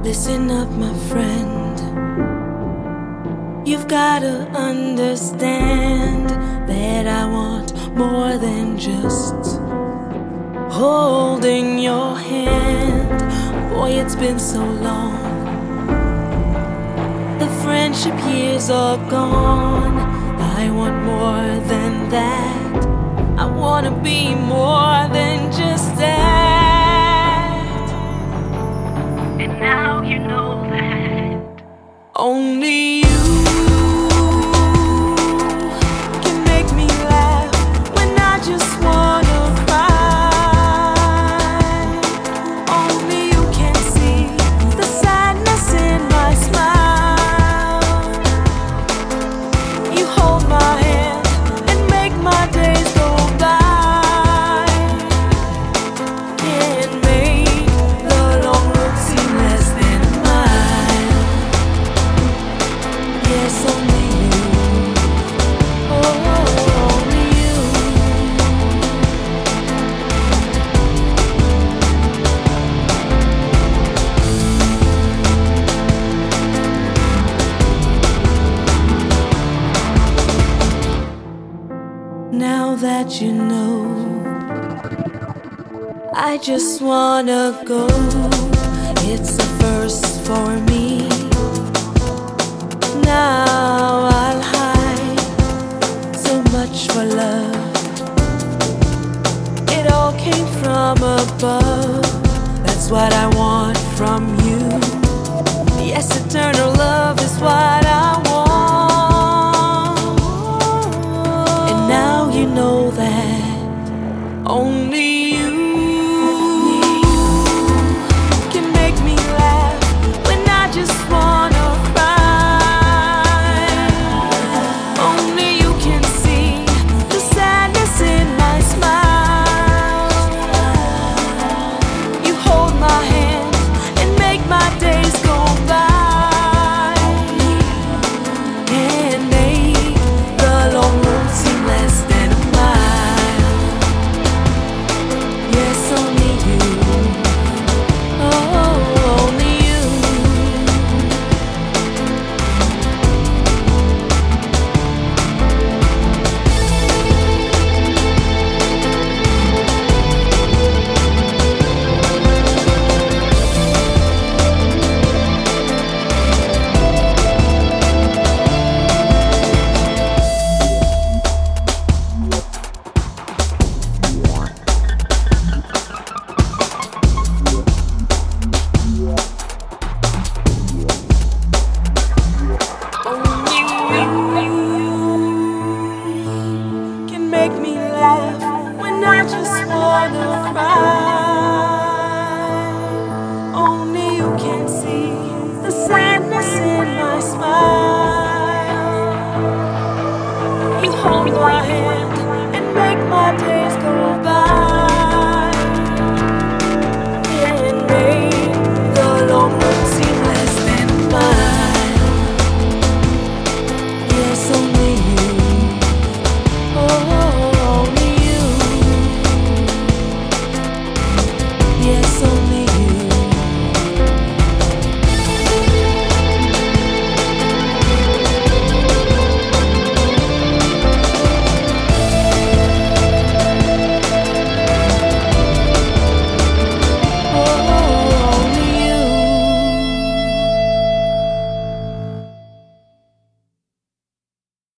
Listen up, my friend. You've gotta understand that I want more than just holding your hand. Boy, it's been so long. The friendship years are gone. I want more than that. I wanna be more than just that. And now you know that only you can make me laugh when I just wanna cry. Only you can see the sadness in my smile. You hold my hand and make my days go by, and make the long road seem less than a mile. Yes, only you. Oh, only you. Now that you know, I just wanna go. It's a first for me. Now I'll hide so much for love. It all came from above. That's what I want from you. Yes, eternal love is what I want. And now you know that only you can make me laugh when I just wanna cry. Only you can see the sadness in my smile. You hold my hand and make my days go by, and make the long road seem less than a mile. Yes, only you. Oh, only you. Only you can make me laugh when I just wanna cry. Only you can see the sadness in my smile. You hold my hand